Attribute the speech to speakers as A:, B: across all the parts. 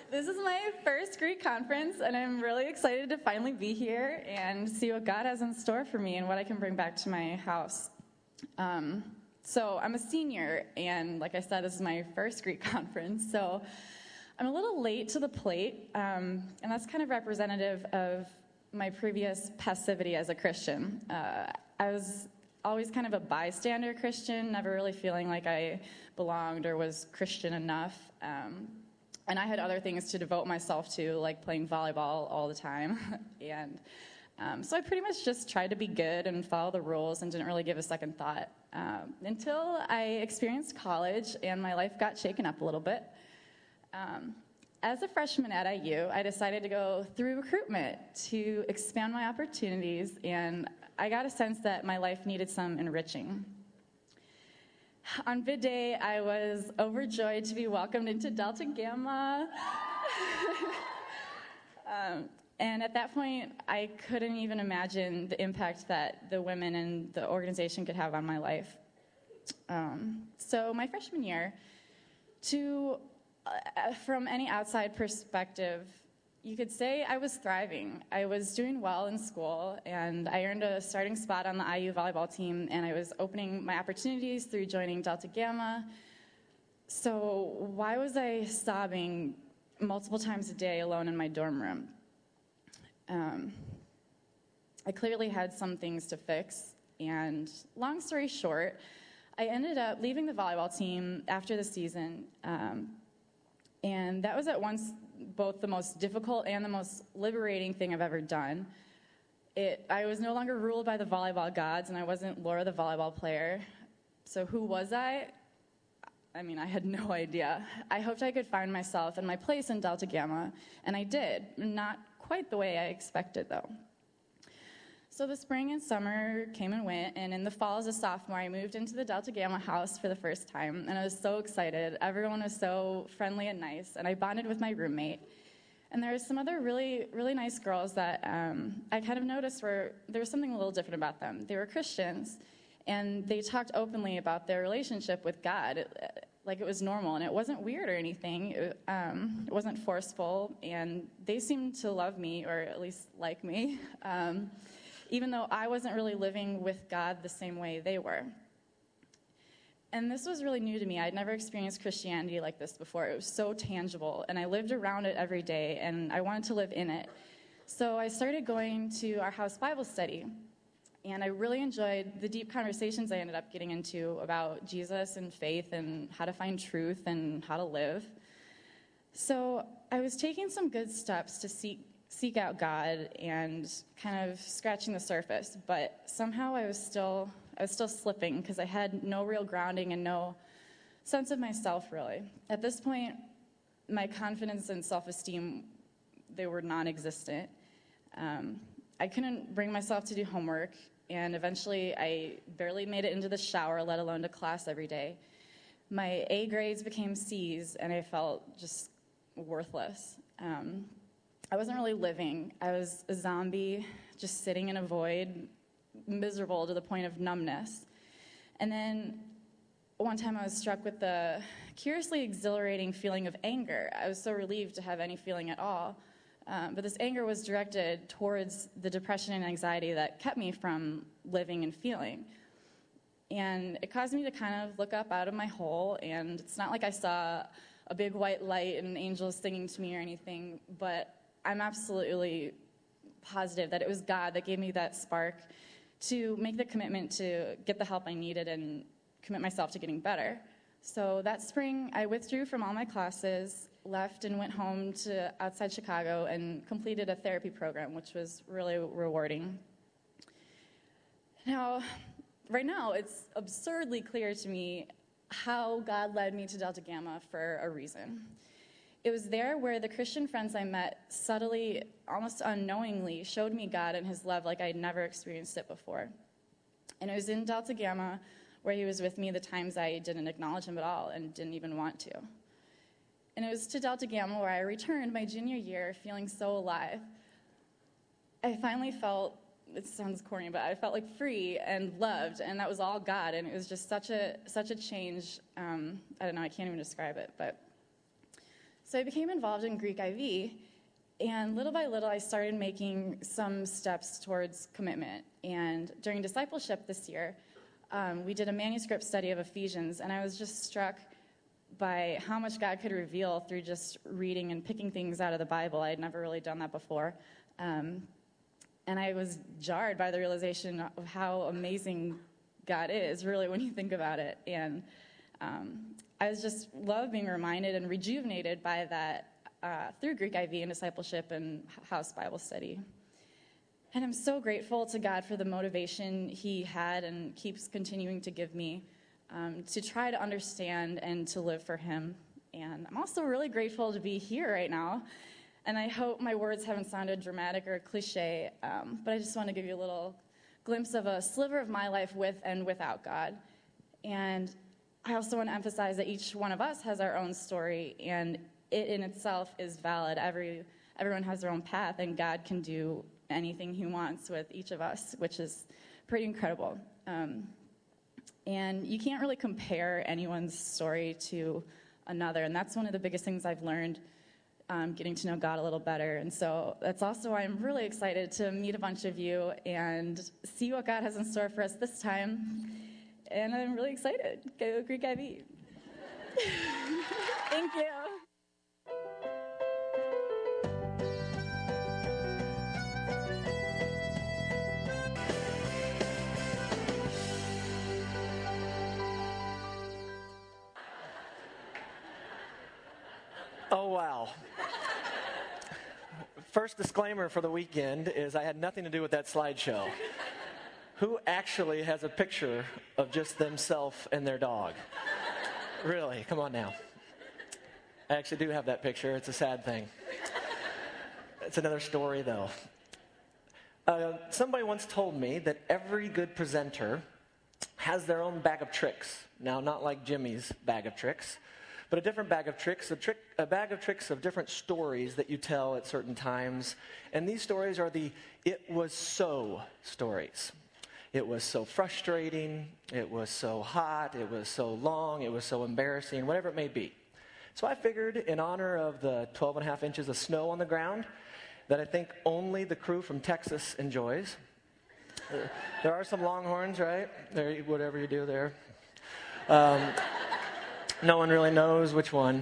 A: This is my first Greek conference, and I'm really excited to finally be here and see what God has in store for me and what I can bring back to my house. So I'm a senior, and like I said, this is my first Greek conference, so I'm a little late to the plate, and that's kind of representative of my previous passivity as a Christian. I was always kind of a bystander Christian, never really feeling like I belonged or was Christian enough. And I had other things to devote myself to, like playing volleyball all the time. And so I pretty much just tried to be good and follow the rules and didn't really give a second thought until I experienced college and my life got shaken up a little bit. As a freshman at IU, I decided to go through recruitment to expand my opportunities, and I got a sense that my life needed some enriching. On bid day, I was overjoyed to be welcomed into Delta Gamma. And at that point, I couldn't even imagine the impact that the women in the organization could have on my life. So my freshman year, from any outside perspective, you could say I was thriving. I was doing well in school, and I earned a starting spot on the IU volleyball team, and I was opening my opportunities through joining Delta Gamma. So why was I sobbing multiple times a day alone in my dorm room? I clearly had some things to fix, and long story short, I ended up leaving the volleyball team after the season, and that was at once both the most difficult and the most liberating thing I've ever done. I was no longer ruled by the volleyball gods, and I wasn't Laura the volleyball player. So who was I? I mean, I had no idea. I hoped I could find myself and my place in Delta Gamma, and I did. Not quite the way I expected, though. So the spring and summer came and went, and in the fall as a sophomore, I moved into the Delta Gamma house for the first time, and I was so excited. Everyone was so friendly and nice, and I bonded with my roommate. And there were some other really, really nice girls that I kind of noticed there was something a little different about them. They were Christians, and they talked openly about their relationship with God, like it was normal, and it wasn't weird or anything. It wasn't forceful, and they seemed to love me, or at least like me. Even though I wasn't really living with God the same way they were. And this was really new to me. I'd never experienced Christianity like this before. It was so tangible, and I lived around it every day, and I wanted to live in it. So I started going to our house Bible study, and I really enjoyed the deep conversations I ended up getting into about Jesus and faith and how to find truth and how to live. So I was taking some good steps to seek out God and kind of scratching the surface, but somehow I was still slipping because I had no real grounding and no sense of myself, really. At this point, my confidence and self-esteem, they were non-existent. I couldn't bring myself to do homework, and eventually I barely made it into the shower, let alone to class every day. My A grades became C's, and I felt just worthless. I wasn't really living. I was a zombie, just sitting in a void, miserable to the point of numbness. And then one time I was struck with the curiously exhilarating feeling of anger. I was so relieved to have any feeling at all. But this anger was directed towards the depression and anxiety that kept me from living and feeling. And it caused me to kind of look up out of my hole, and it's not like I saw a big white light and angels singing to me or anything, but I'm absolutely positive that it was God that gave me that spark to make the commitment to get the help I needed and commit myself to getting better. So that spring, I withdrew from all my classes, left and went home to outside Chicago and completed a therapy program, which was really rewarding. Now, right now, it's absurdly clear to me how God led me to Delta Gamma for a reason. It was there where the Christian friends I met subtly, almost unknowingly, showed me God and his love like I'd never experienced it before. And it was in Delta Gamma where he was with me the times I didn't acknowledge him at all and didn't even want to. And it was to Delta Gamma where I returned my junior year feeling so alive. I finally felt, it sounds corny, but I felt like free and loved, and that was all God, and it was just such a change. I don't know, I can't even describe it, but So I became involved in Greek IV, and little by little, I started making some steps towards commitment. And during discipleship this year, we did a manuscript study of Ephesians, and I was just struck by how much God could reveal through just reading and picking things out of the Bible. I had never really done that before. And I was jarred by the realization of how amazing God is, really, when you think about it. And I was just love being reminded and rejuvenated by that through Greek IV and discipleship and house Bible study. And I'm so grateful to God for the motivation he had and keeps continuing to give me to try to understand and to live for him. And I'm also really grateful to be here right now. And I hope my words haven't sounded dramatic or cliche, but I just want to give you a little glimpse of a sliver of my life with and without God. And I also want to emphasize that each one of us has our own story, and it in itself is valid. Everyone has their own path, and God can do anything he wants with each of us, which is pretty incredible. And you can't really compare anyone's story to another, and that's one of the biggest things I've learned getting to know God a little better. And so that's also why I'm really excited to meet a bunch of you and see what God has in store for us this time. And I'm really excited. Go Greek IV. Thank you.
B: Oh, wow. First disclaimer for the weekend is I had nothing to do with that slideshow. Who actually has a picture of just themselves and their dog? Really? Come on now. I actually do have that picture. It's a sad thing. It's another story, though. Somebody once told me that every good presenter has their own bag of tricks. Now, not like Jimmy's bag of tricks, but a different bag of tricks, a bag of tricks of different stories that you tell at certain times. And these stories are the "it was so" stories. It was so frustrating, it was so hot, it was so long, it was so embarrassing, whatever it may be. So I figured, in honor of the 12 and a half inches of snow on the ground that I think only the crew from Texas enjoys. There are some Longhorns, right? There, whatever you do there. No one really knows which one.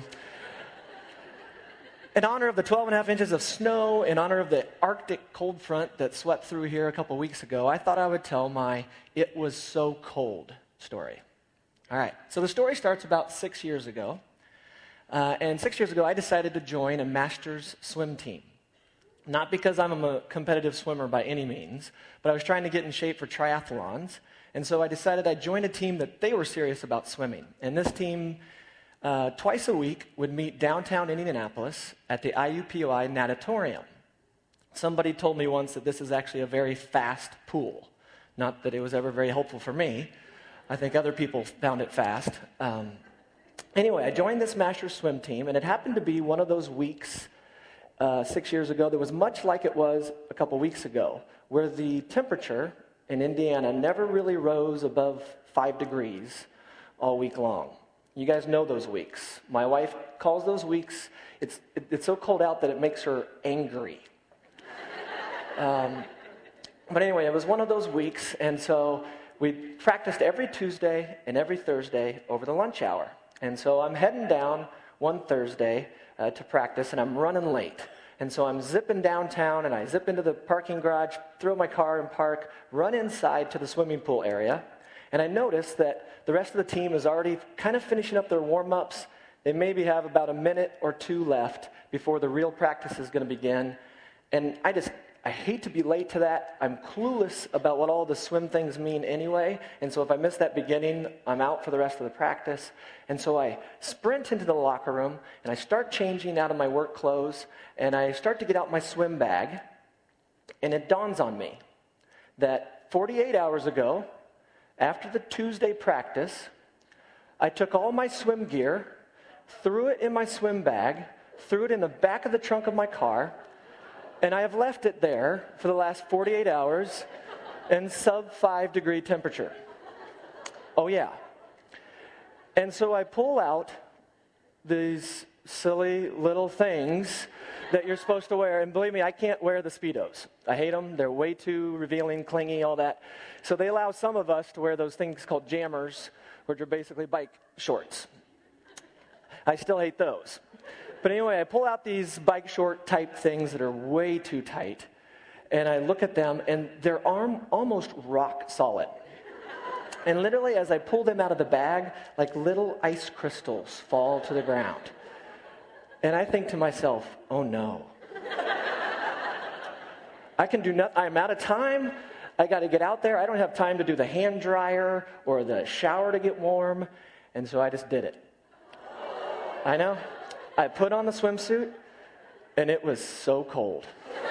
B: In honor of the 12 and a half inches of snow, in honor of the Arctic cold front that swept through here a couple weeks ago, I thought I would tell my "it was so cold" story. All right, so the story starts about 6 years ago. And 6 years ago, I decided to join a master's swim team. Not because I'm a competitive swimmer by any means, but I was trying to get in shape for triathlons. And so I decided I'd join a team that they were serious about swimming. And this team, twice a week, would meet downtown Indianapolis at the IUPUI Natatorium. Somebody told me once that this is actually a very fast pool. Not that it was ever very helpful for me. I think other people found it fast. Anyway, I joined this master's swim team, and it happened to be one of those weeks 6 years ago that was much like it was a couple weeks ago, where the temperature in Indiana never really rose above 5 degrees all week long. You guys know those weeks. My wife calls those weeks, it's so cold out that it makes her angry. But anyway, it was one of those weeks, and so we practiced every Tuesday and every Thursday over the lunch hour. And so I'm heading down one Thursday to practice, and I'm running late. And so I'm zipping downtown, and I zip into the parking garage, throw my car and park, run inside to the swimming pool area, and I notice that the rest of the team is already kind of finishing up their warm-ups. They maybe have about a minute or two left before the real practice is going to begin. And I hate to be late to that. I'm clueless about what all the swim things mean anyway, and so if I miss that beginning, I'm out for the rest of the practice. And so I sprint into the locker room, and I start changing out of my work clothes, and I start to get out my swim bag, and it dawns on me that 48 hours ago, after the Tuesday practice, I took all my swim gear, threw it in my swim bag, threw it in the back of the trunk of my car, and I have left it there for the last 48 hours in sub-5 degree temperature. Oh, yeah. And so I pull out these silly little things that you're supposed to wear. And believe me, I can't wear the Speedos. I hate them. They're way too revealing, clingy, all that. So they allow some of us to wear those things called jammers, which are basically bike shorts. I still hate those. But anyway, I pull out these bike short type things that are way too tight, and I look at them, and they're almost rock solid. And literally, as I pull them out of the bag, like little ice crystals fall to the ground. And I think to myself, oh no. I can do nothing. I'm out of time. I got to get out there. I don't have time to do the hand dryer or the shower to get warm. And so I just did it. I know. I put on the swimsuit, and it was so cold.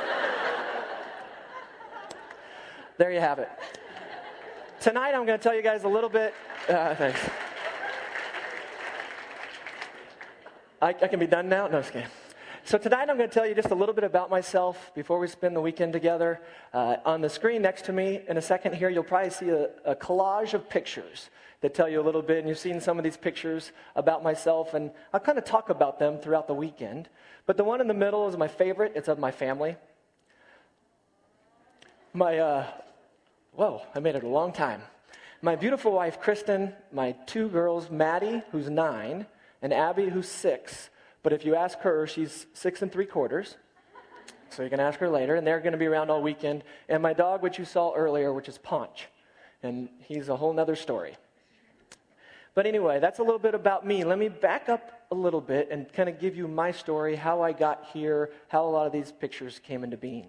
B: There you have it. Tonight, I'm going to tell you guys a little bit. Thanks. I can be done now? No, just kidding. So tonight, I'm going to tell you just a little bit about myself before we spend the weekend together. On the screen next to me, in a second here, you'll probably see a collage of pictures that tell you a little bit. And you've seen some of these pictures about myself, and I'll kind of talk about them throughout the weekend. But the one in the middle is my favorite. It's of my family. I made it a long time. My beautiful wife, Kristen, my two girls, Maddie, who's 9, and Abby, who's 6. But if you ask her, she's 6 3/4. So you can ask her later, and they're going to be around all weekend. And my dog, which you saw earlier, which is Paunch. And he's a whole nother story. But anyway, that's a little bit about me. Let me back up a little bit and kind of give you my story, how I got here, how a lot of these pictures came into being.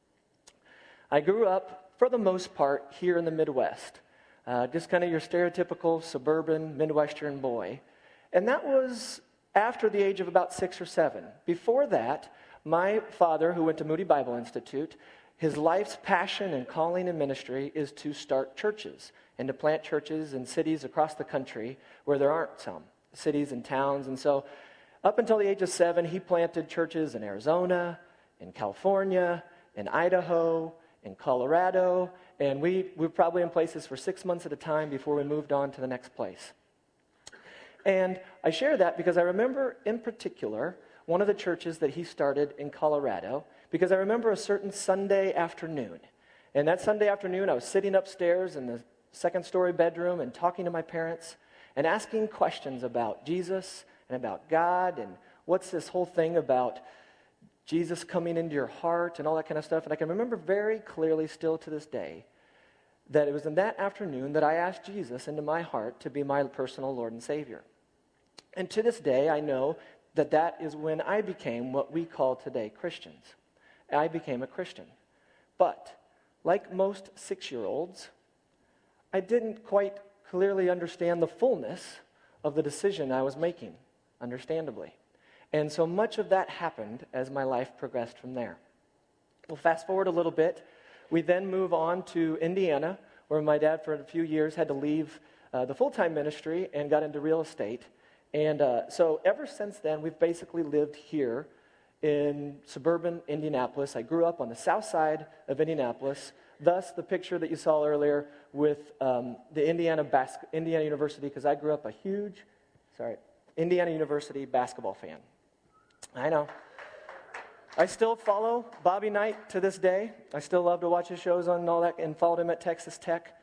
B: I grew up, for the most part, here in the Midwest. Just kind of your stereotypical suburban Midwestern boy. And that was after the age of about 6 or 7. Before that, my father, who went to Moody Bible Institute, his life's passion and calling and ministry is to start churches and to plant churches in cities across the country where there aren't some, cities and towns. And so up until the age of 7, he planted churches in Arizona, in California, in Idaho, in Colorado, and we were probably in places for 6 months at a time before we moved on to the next place. And I share that because I remember in particular one of the churches that he started in Colorado, because I remember a certain Sunday afternoon. And that Sunday afternoon, I was sitting upstairs in the second-story bedroom and talking to my parents and asking questions about Jesus and about God and what's this whole thing about Jesus coming into your heart and all that kind of stuff. And I can remember very clearly still to this day that it was in that afternoon that I asked Jesus into my heart to be my personal Lord and Savior. And to this day, I know that that is when I became what we call today Christians. I became a Christian. But like most 6-year-olds, I didn't quite clearly understand the fullness of the decision I was making, understandably. And so much of that happened as my life progressed from there. Well, fast forward a little bit. We then move on to Indiana, where my dad for a few years had to leave the full-time ministry and got into real estate. And so ever since then, we've basically lived here in suburban Indianapolis. I grew up on the south side of Indianapolis, thus the picture that you saw earlier with the Indiana University, because I grew up a huge, Indiana University basketball fan. I know. I still follow Bobby Knight to this day. I still love to watch his shows on and all that, and followed him at Texas Tech.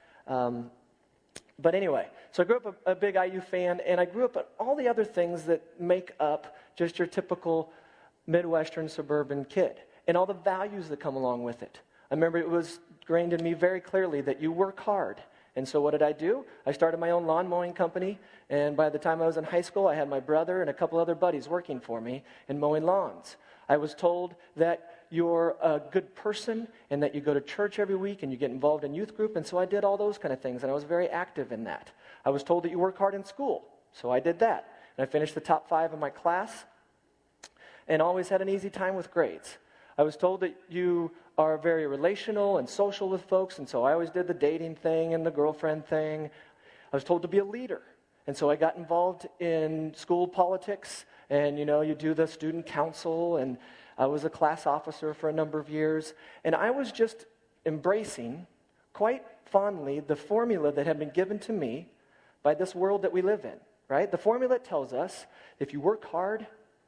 B: But anyway, so I grew up a big IU fan, and I grew up at all the other things that make up just your typical Midwestern suburban kid, and all the values that come along with it. I remember it was ingrained in me very clearly that you work hard. And so what did I do? I started my own lawn mowing company, and by the time I was in high school, I had my brother and a couple other buddies working for me and mowing lawns. I was told that you're a good person and that you go to church every week and you get involved in youth group, and so I did all those kind of things, and I was very active in that. I was told that you work hard in school, so I did that. And I finished the top 5 in my class and always had an easy time with grades. I was told that you are very relational and social with folks, and so I always did the dating thing and the girlfriend thing. I was told to be a leader, and so I got involved in school politics, and you do the student council, and I was a class officer for a number of years, and I was just embracing quite fondly the formula that had been given to me by this world that we live in, right? The formula tells us if you work hard,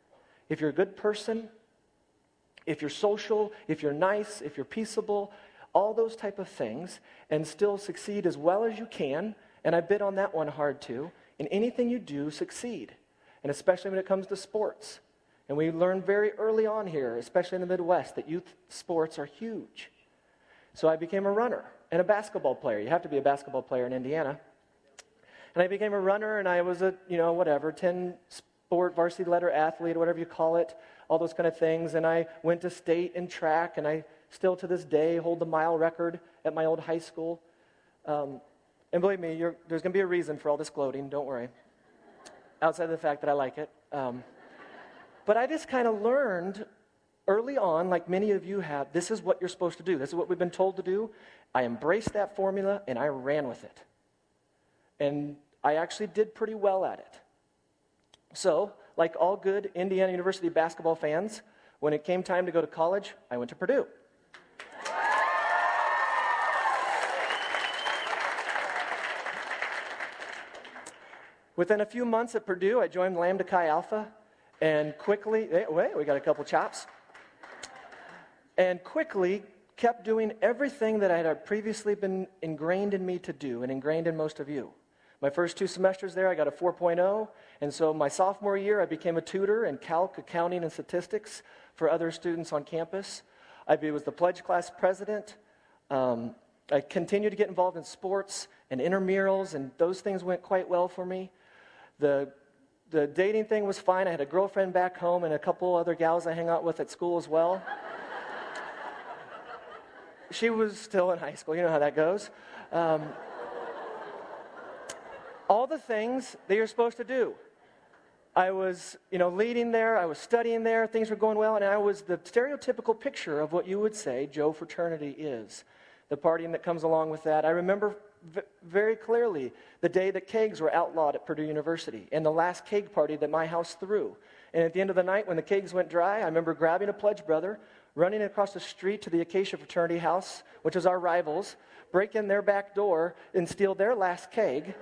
B: if you're a good person, if you're social, if you're nice, if you're peaceable, all those type of things, and still succeed as well as you can, and I bit on that one hard too, in anything you do, succeed. And especially when it comes to sports. And we learned very early on here, especially in the Midwest, that youth sports are huge. So I became a runner and a basketball player. You have to be a basketball player in Indiana. And I became a runner, and I was a, 10-sport varsity letter athlete, or whatever you call it, all those kind of things. And I went to state in track, and I still to this day hold the mile record at my old high school. And believe me, there's going to be a reason for all this gloating, don't worry, outside of the fact that I like it. But I just kind of learned early on, like many of you have, this is what you're supposed to do. This is what we've been told to do. I embraced that formula, and I ran with it. And I actually did pretty well at it. So, like all good Indiana University basketball fans, when it came time to go to college, I went to Purdue. Within a few months at Purdue, I joined Lambda Chi Alpha, and quickly, we got a couple chops, and quickly kept doing everything that I had previously been ingrained in me to do, and ingrained in most of you. My first 2 semesters there, I got a 4.0, and so my sophomore year, I became a tutor in calc, accounting, and statistics for other students on campus. I was the pledge class president. I continued to get involved in sports and intramurals, and those things went quite well for me. The dating thing was fine. I had a girlfriend back home and a couple other gals I hang out with at school as well. She was still in high school. You know how that goes. All the things that you're supposed to do. I was, leading there. I was studying there. Things were going well. And I was the stereotypical picture of what you would say Joe fraternity is. The partying that comes along with that. I remember very clearly the day that kegs were outlawed at Purdue University and the last keg party that my house threw. And at the end of the night, when the kegs went dry, I remember grabbing a pledge brother, running across the street to the Acacia fraternity house, which was our rivals, break in their back door and steal their last keg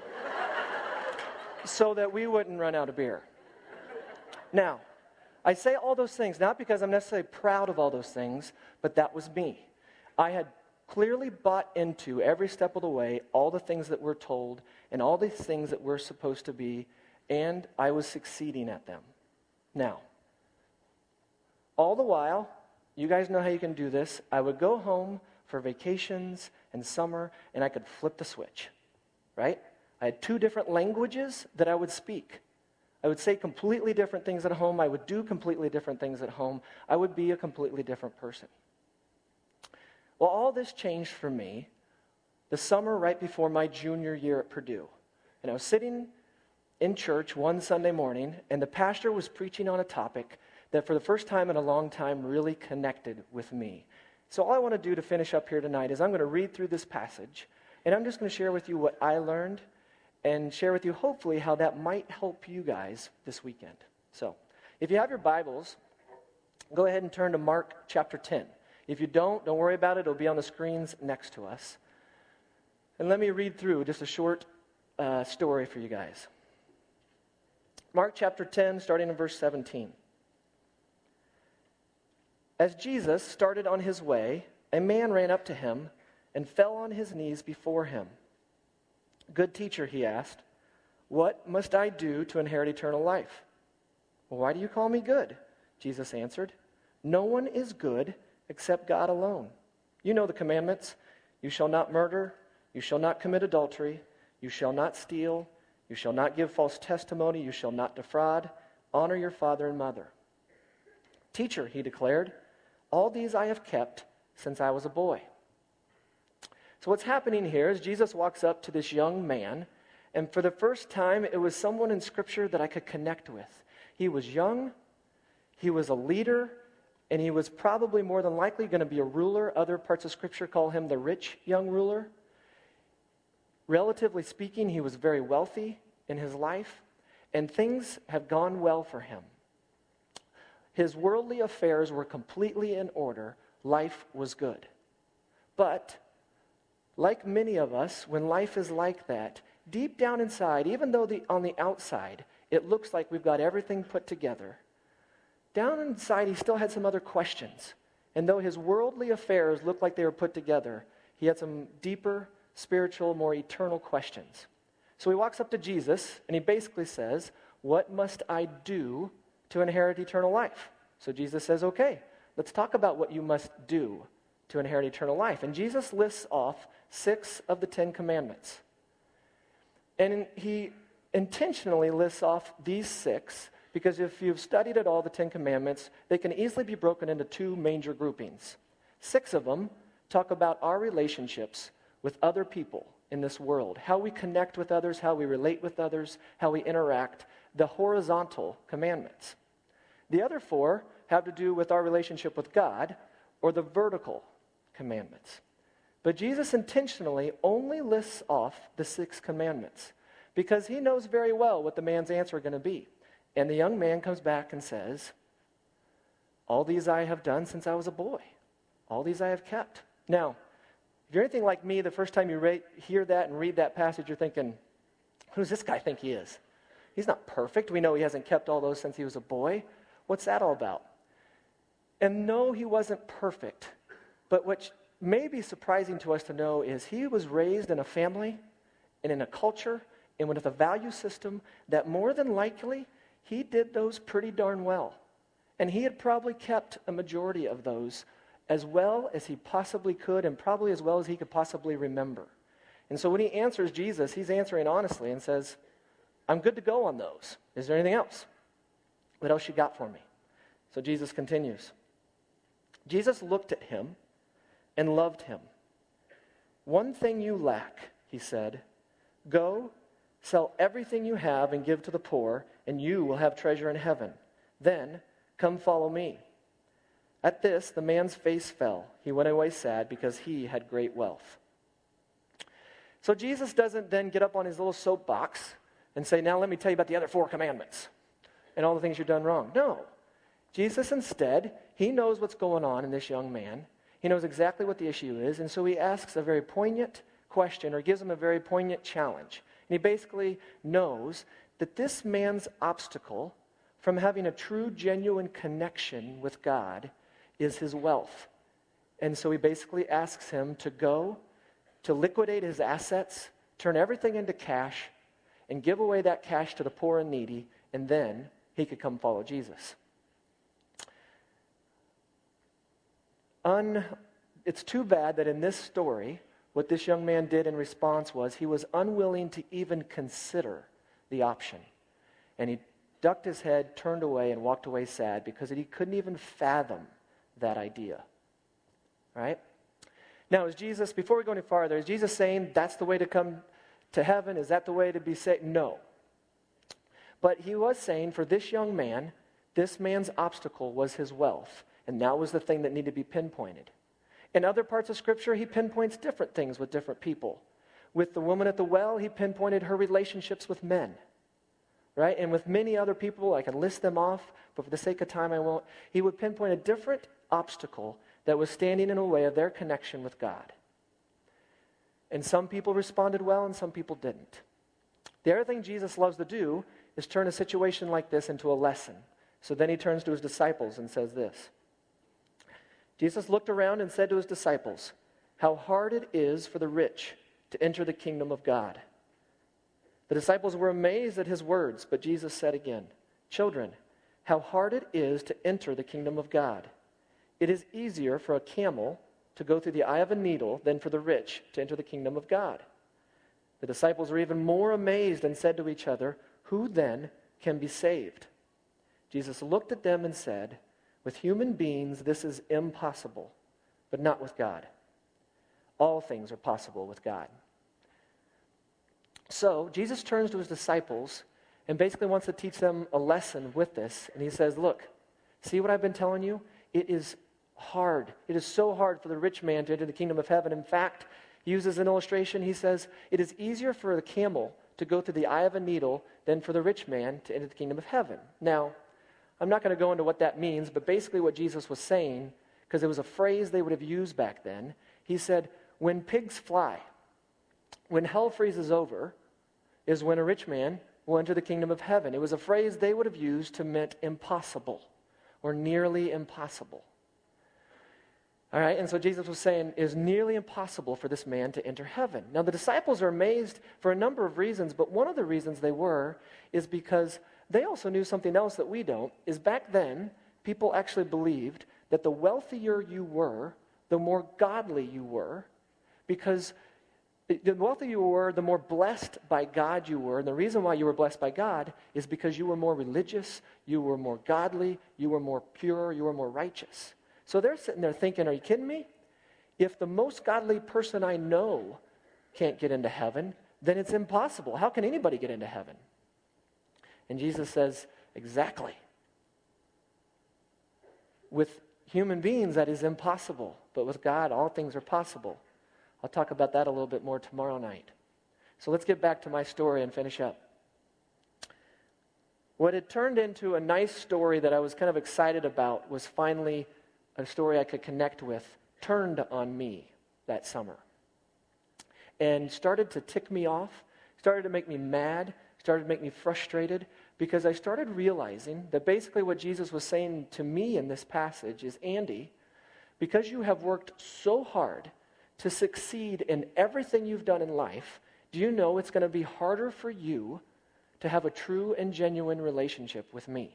B: so that we wouldn't run out of beer. Now, I say all those things not because I'm necessarily proud of all those things, but that was me. I had clearly bought into every step of the way all the things that we're told and all these things that we're supposed to be, and I was succeeding at them. Now, all the while, you guys know how you can do this, I would go home for vacations and summer, and I could flip the switch, right? I had 2 different languages that I would speak. I would say completely different things at home. I would do completely different things at home. I would be a completely different person. Well, all this changed for me the summer right before my junior year at Purdue. And I was sitting in church one Sunday morning, and the pastor was preaching on a topic that for the first time in a long time really connected with me. So all I want to do to finish up here tonight is I'm going to read through this passage, and I'm just going to share with you what I learned and share with you hopefully how that might help you guys this weekend. So if you have your Bibles, go ahead and turn to Mark chapter 10. If you don't worry about it. It'll be on the screens next to us. And let me read through just a short story for you guys. Mark chapter 10, starting in verse 17. As Jesus started on his way, a man ran up to him and fell on his knees before him. "Good teacher," he asked, "what must I do to inherit eternal life?" "Well, why do you call me good?" Jesus answered. "No one is good except God alone. You know the commandments. You shall not murder. You shall not commit adultery. You shall not steal. You shall not give false testimony. You shall not defraud. Honor your father and mother." "Teacher," he declared, "all these I have kept since I was a boy." So what's happening here is Jesus walks up to this young man, and for the first time, it was someone in Scripture that I could connect with. He was young, he was a leader, and he was probably more than likely going to be a ruler. Other parts of Scripture call him the rich young ruler. Relatively speaking, he was very wealthy in his life, and things have gone well for him. His worldly affairs were completely in order. Life was good. But, like many of us, when life is like that, deep down inside, even though on the outside it looks like we've got everything put together, down inside he still had some other questions. And though his worldly affairs looked like they were put together, he had some deeper, spiritual, more eternal questions. So he walks up to Jesus, and he basically says, what must I do to inherit eternal life? So Jesus says, okay, let's talk about what you must do to inherit eternal life. And Jesus lists off 6 of the 10 commandments. And he intentionally lists off these 6 because if you've studied at all the 10 commandments, they can easily be broken into 2 major groupings. 6 of them talk about our relationships with other people in this world, how we connect with others, how we relate with others, how we interact, the horizontal commandments. The other 4 have to do with our relationship with God, or the vertical commandments. But Jesus intentionally only lists off the 6 commandments because he knows very well what the man's answer is going to be. And the young man comes back and says, all these I have done since I was a boy. All these I have kept. Now, if you're anything like me, the first time you hear that and read that passage, you're thinking, who does this guy think he is? He's not perfect. We know he hasn't kept all those since he was a boy. What's that all about? And no, he wasn't perfect. But what may be surprising to us to know is he was raised in a family and in a culture and with a value system that more than likely he did those pretty darn well. And he had probably kept a majority of those as well as he possibly could and probably as well as he could possibly remember. And so when he answers Jesus, he's answering honestly and says, I'm good to go on those. Is there anything else? What else you got for me? So Jesus continues. Jesus looked at him and loved him. One thing you lack, he said. Go, sell everything you have and give to the poor, and you will have treasure in heaven. Then come follow me. At this, the man's face fell. He went away sad because he had great wealth. So Jesus doesn't then get up on his little soapbox and say, now let me tell you about the other 4 commandments and all the things you've done wrong. No. Jesus instead, he knows what's going on in this young man. He knows exactly what the issue is, and so he asks a very poignant question or gives him a very poignant challenge. And he basically knows that this man's obstacle from having a true, genuine connection with God is his wealth. And so he basically asks him to go, to liquidate his assets, turn everything into cash, and give away that cash to the poor and needy, and then he could come follow Jesus. It's too bad that in this story, what this young man did in response was he was unwilling to even consider the option. And he ducked his head, turned away, and walked away sad because he couldn't even fathom that idea. Right? Now, before we go any farther, is Jesus saying that's the way to come to heaven? Is that the way to be saved? No. But he was saying for this young man, this man's obstacle was his wealth. And that was the thing that needed to be pinpointed. In other parts of Scripture, he pinpoints different things with different people. With the woman at the well, he pinpointed her relationships with men. Right? And with many other people, I can list them off, but for the sake of time I won't. He would pinpoint a different obstacle that was standing in the way of their connection with God. And some people responded well and some people didn't. The other thing Jesus loves to do is turn a situation like this into a lesson. So then he turns to his disciples and says this. Jesus looked around and said to his disciples, how hard it is for the rich to enter the kingdom of God. The disciples were amazed at his words, but Jesus said again, children, how hard it is to enter the kingdom of God. It is easier for a camel to go through the eye of a needle than for the rich to enter the kingdom of God. The disciples were even more amazed and said to each other, who then can be saved? Jesus looked at them and said, with human beings, this is impossible, but not with God. All things are possible with God. So, Jesus turns to his disciples and basically wants to teach them a lesson with this. And he says, look, see what I've been telling you? It is hard. It is so hard for the rich man to enter the kingdom of heaven. In fact, he uses an illustration. He says, it is easier for the camel to go through the eye of a needle than for the rich man to enter the kingdom of heaven. Now, I'm not going to go into what that means, but basically what Jesus was saying, because it was a phrase they would have used back then, he said, when pigs fly, when hell freezes over, is when a rich man will enter the kingdom of heaven. It was a phrase they would have used to mean impossible. or nearly impossible. All right, and so Jesus was saying it is nearly impossible for this man to enter heaven. Now, the disciples are amazed for a number of reasons, but one of the reasons they were is because they also knew something else that we don't, is back then, people actually believed that the wealthier you were, the more godly you were, because the wealthier you were, the more blessed by God you were. And the reason why you were blessed by God is because you were more religious, you were more godly, you were more pure, you were more righteous. So they're sitting there thinking, are you kidding me? If the most godly person I know can't get into heaven, then it's impossible. How can anybody get into heaven? And Jesus says, exactly. With human beings, that is impossible. But with God, all things are possible. I'll talk about that a little bit more tomorrow night. So let's get back to my story and finish up. What had turned into a nice story that I was kind of excited about was finally a story I could connect with, turned on me that summer. And started to tick me off, started to make me mad, started to make me frustrated, because I started realizing that basically what Jesus was saying to me in this passage is, Andy, because you have worked so hard to succeed in everything you've done in life, do you know it's going to be harder for you to have a true and genuine relationship with me?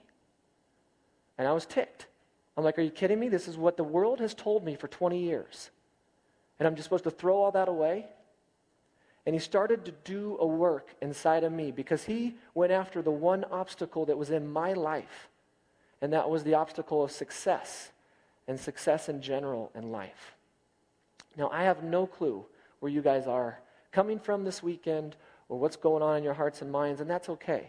B: And I was ticked. I'm like, are you kidding me? This is what the world has told me for 20 years. And I'm just supposed to throw all that away? And he started to do a work inside of me because he went after the one obstacle that was in my life. And that was the obstacle of success and success in general in life. Now, I have no clue where you guys are coming from this weekend or what's going on in your hearts and minds, and that's okay.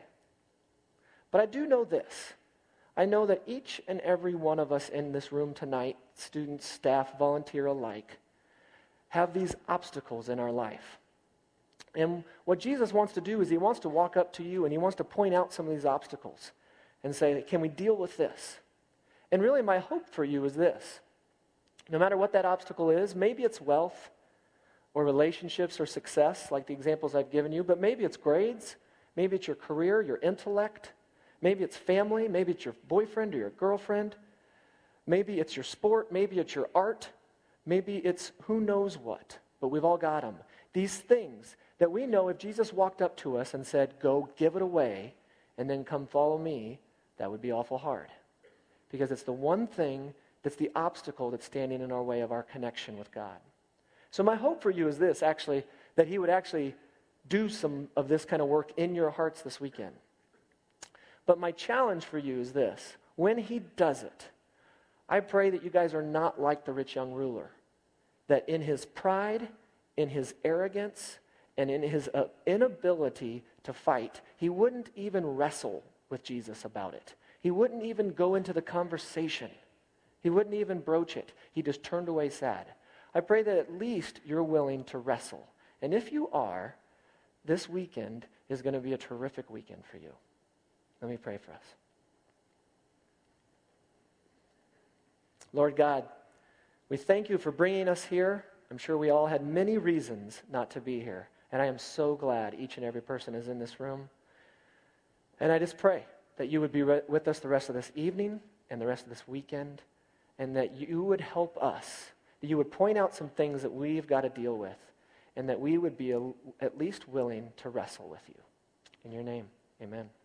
B: But I do know this. I know that each and every one of us in this room tonight, students, staff, volunteer alike, have these obstacles in our life. And what Jesus wants to do is he wants to walk up to you and he wants to point out some of these obstacles and say, can we deal with this? And really my hope for you is this. No matter what that obstacle is, maybe it's wealth or relationships or success, like the examples I've given you, but maybe it's grades, maybe it's your career, your intellect, maybe it's family, maybe it's your boyfriend or your girlfriend, maybe it's your sport, maybe it's your art, maybe it's who knows what, but we've all got them. These things that we know if Jesus walked up to us and said, go give it away and then come follow me, that would be awful hard. Because it's the one thing that's the obstacle that's standing in our way of our connection with God. So my hope for you is this, actually, that he would actually do some of this kind of work in your hearts this weekend. But my challenge for you is this. When he does it, I pray that you guys are not like the rich young ruler. That in his pride, in his arrogance, and in his inability to fight, he wouldn't even wrestle with Jesus about it. He wouldn't even go into the conversation. He wouldn't even broach it. He just turned away sad. I pray that at least you're willing to wrestle. And if you are, this weekend is going to be a terrific weekend for you. Let me pray for us. Lord God, we thank you for bringing us here. I'm sure we all had many reasons not to be here. And I am so glad each and every person is in this room. And I just pray that you would be with us the rest of this evening and the rest of this weekend, and that you would help us, that you would point out some things that we've got to deal with, and that we would be at least willing to wrestle with you. In your name, amen.